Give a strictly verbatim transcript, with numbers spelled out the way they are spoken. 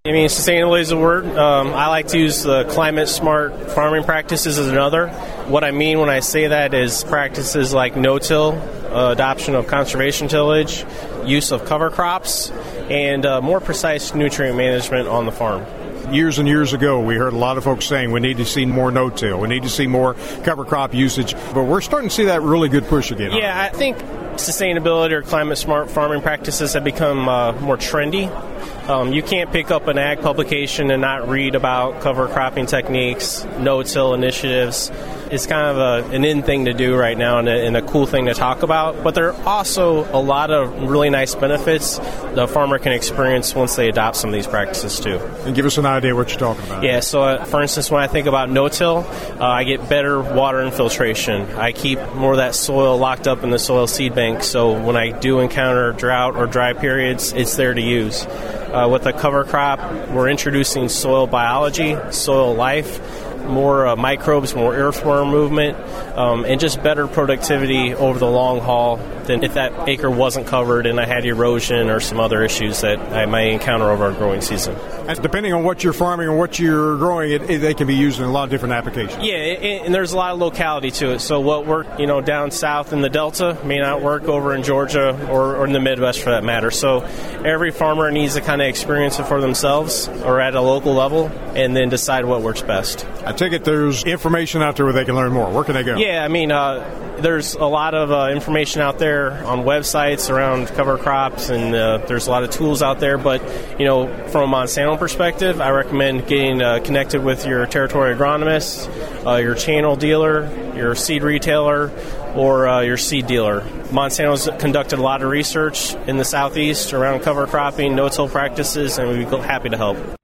I mean, sustainability is a word. Um, I like to use the climate-smart farming practices as another. What I mean when I say that is practices like no-till, uh, adoption of conservation tillage, use of cover crops, and uh, more precise nutrient management on the farm. Years and years ago, we heard a lot of folks saying we need to see more no-till, we need to see more cover crop usage, but we're starting to see that really good push again. Yeah, I think sustainability or climate-smart farming practices have become uh, more trendy. Um, you can't pick up an ag publication and not read about cover cropping techniques, no-till initiatives. It's kind of a, an in thing to do right now and a, and a cool thing to talk about. But there are also a lot of really nice benefits the farmer can experience once they adopt some of these practices too. And give us an idea what you're talking about. Yeah, so uh, for instance, when I think about no-till, uh, I get better water infiltration. I keep more of that soil locked up in the soil seed bank, so when I do encounter drought or dry periods, it's there to use. Uh, with the cover crop, we're introducing soil biology, soil life, more uh, microbes, more earthworm movement, um, and just better productivity over the long haul than if that acre wasn't covered and I had erosion or some other issues that I might encounter over a growing season. And depending on what you're farming or what you're growing, it, it, they can be used in a lot of different applications. Yeah, it, and there's a lot of locality to it. So what worked, you know, down south in the Delta may not work over in Georgia or, or in the Midwest for that matter. So every farmer needs to kind of experience it for themselves or at a local level and then decide what works best. I take it there's information out there where they can learn more. Where can they go? Yeah, I mean, uh, there's a lot of uh, information out there on websites around cover crops, and uh, there's a lot of tools out there. But, you know, from a Monsanto perspective, I recommend getting uh, connected with your territory agronomist, uh, your channel dealer, your seed retailer, or uh, your seed dealer. Monsanto's conducted a lot of research in the Southeast around cover cropping, no-till practices, and we'd be happy to help.